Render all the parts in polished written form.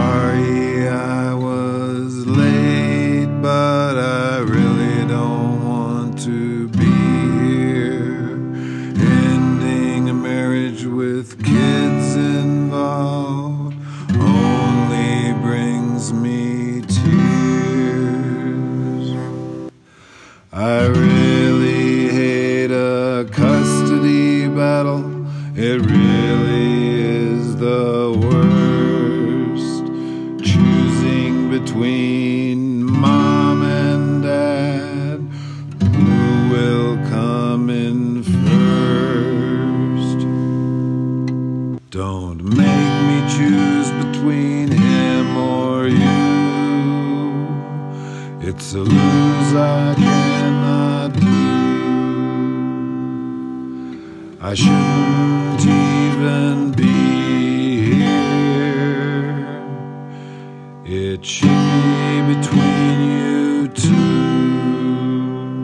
sorry I was late, but I really don't want to be here. Ending a marriage with kids involved only brings me tears. I really hate a custody battle. It really is the worst. Choosing between mom and dad, who will come in first? Don't make me choose between him or you. It's a lose I cannot do. I shouldn't even be here. It should be between you two.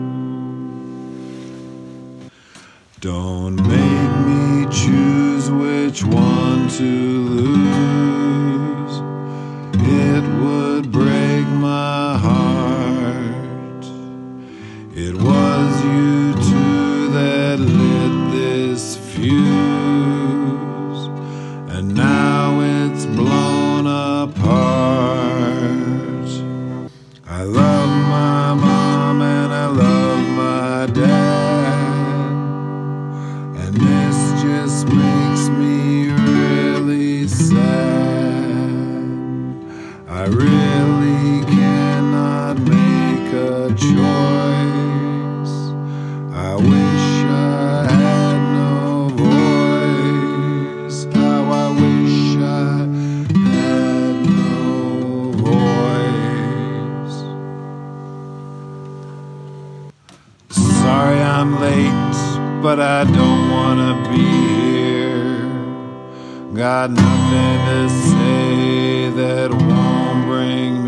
Don't make me choose which one to lose. It would break my heart. It was you two that lit this fuse, and now it's blown apart. I love my mom and I love my dad, and this just makes me really sad. I really cannot make a choice. I wish I had no voice. How I wish I had no voice. Sorry I'm late, but I don't wanna be here. Got nothing to say that won't bring